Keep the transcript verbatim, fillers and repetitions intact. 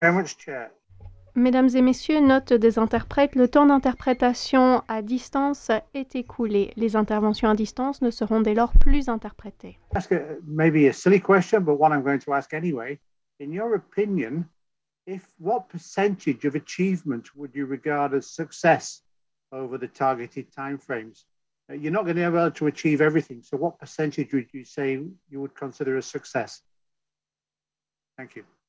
Very much, Chair. Mesdames et messieurs, note des interprètes, le temps d'interprétation à distance est écoulé. Les interventions à distance ne seront dès lors plus interprétées. Ask a, maybe a silly question, but one I'm going to ask anyway. In your opinion, if what percentage of achievement would you regard as success over the targeted timeframes? Uh, You're not going to be able to achieve everything. So what percentage would you say you would consider a success? Thank you.